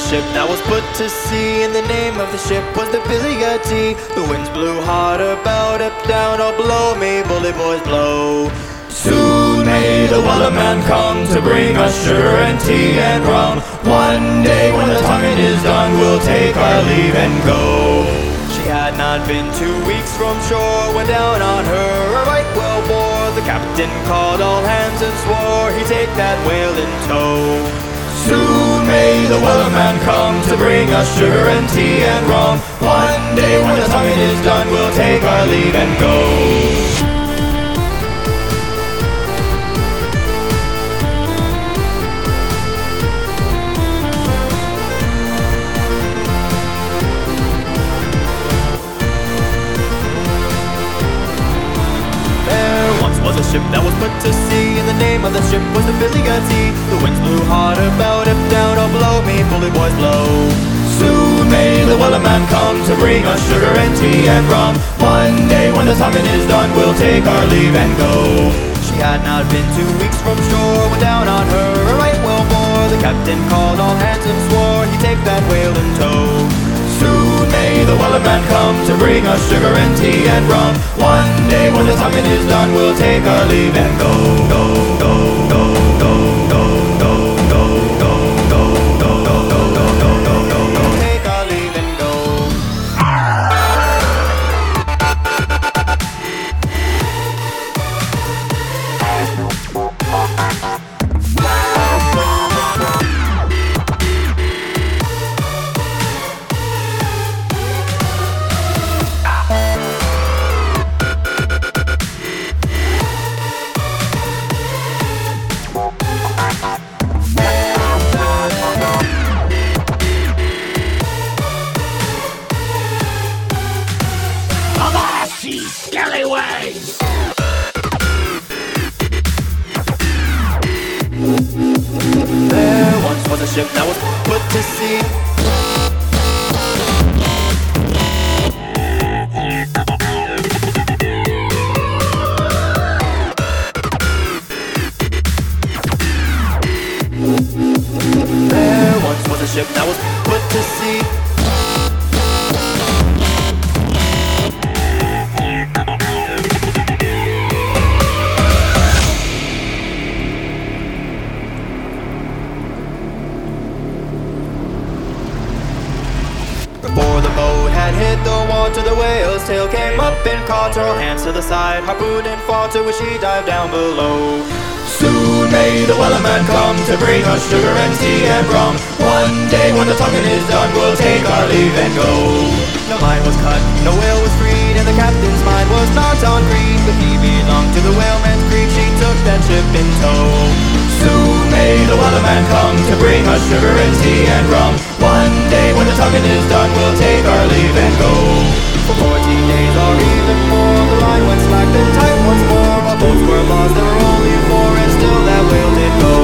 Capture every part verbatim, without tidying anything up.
ship that was put to sea, and the name of the ship was the Billy T. The winds blew hard about, up, down, oh blow me, bully boys blow. Soon may the Wellerman come to bring us sugar and tea and rum. One day when the tonguing is done, we'll take our leave and go. She had not been two weeks from shore when down on her a right whale bore. The captain called all hands and swore he'd take that whale in tow. Soon may the Wellerman come to bring us sugar and tea and rum. One day when the tonguing is done, we'll take our leave and go. Was a ship that was put to sea, and the name of the ship was the Billy T. The winds blew hard about, up, down, oh blow me, bully boys blow. Soon may the Wellerman come to bring us sugar and tea and rum. One day when the tonguing is done, we'll take our leave and go. She had not been two weeks from shore when down on her a right whale bore. The captain called all hands and swore he'd take that whale in tow. Soon may the Wellerman come to bring us sugar and tea and rum. One day when the tonguing is done, we'll take our leave and go, go, go, go, go, go, go, go, go, go, go, go, go, go, go, go, take our leave and go. Scallywags! There once was a ship that was put to sea. There once was a ship that was put to sea. Before the boat had hit the water, the whale's tail came up and caught her. Hands to the side, harpoon and fought her when she dived down below. Soon may the Wellerman come to bring us sugar and tea and rum. One day when the tonguing is done, we'll take our leave and go. No line was cut, no whale was freed, and the captain's mind was not on greed, but he belonged to the whaleman's creed. She took that ship in tow. Soon may the Wellerman come to bring us sugar and tea and rum. One day when the tonguing is done, we'll take our leave and go. For fourteen days or even more, the line went slack, then tight once more. While boats were lost, there were only four, and still that whale did go.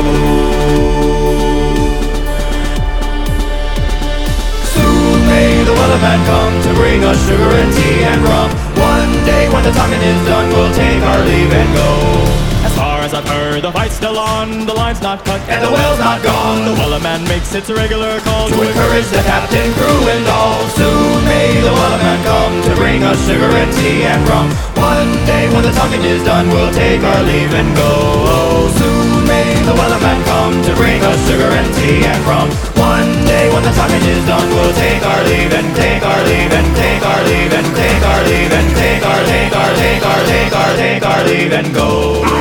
Soon may the Wellerman come to bring us sugar and tea and rum. One day when the tonguing is done, we'll take our leave and go. As far as I've heard, the fight's still on, the line's not cut, and the whale's not gone. The Wellerman makes its regular call to encourage the captain, crew, and all. Soon may the Wellerman come to bring us sugar and tea and rum. One day when the tonguing is done, we'll take our leave and go. Oh, soon may the Wellerman come to bring us sugar and tea and rum. One day when the tonguing is done, we'll take our leave and take our leave and take our leave and take our leave and take our take our take our take our take our leave and go.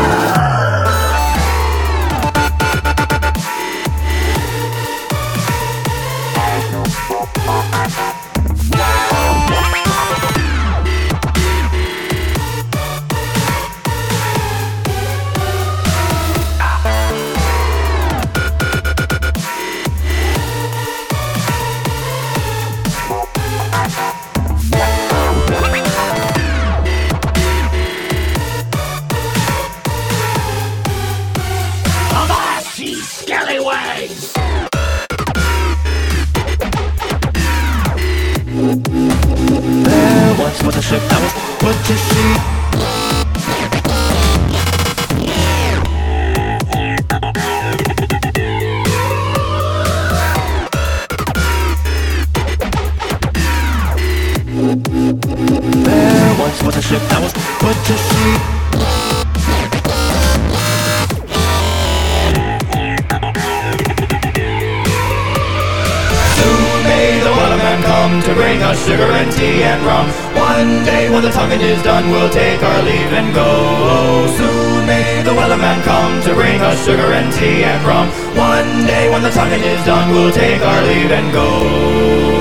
Scallywags! There once was a ship that was put to sea. come to bring us sugar and tea and rum. One day when the tonguing is done, we'll take our leave and go. Oh, soon may the Wellerman come to bring us sugar and tea and rum. One day when the tonguing is done, we'll take our leave and go.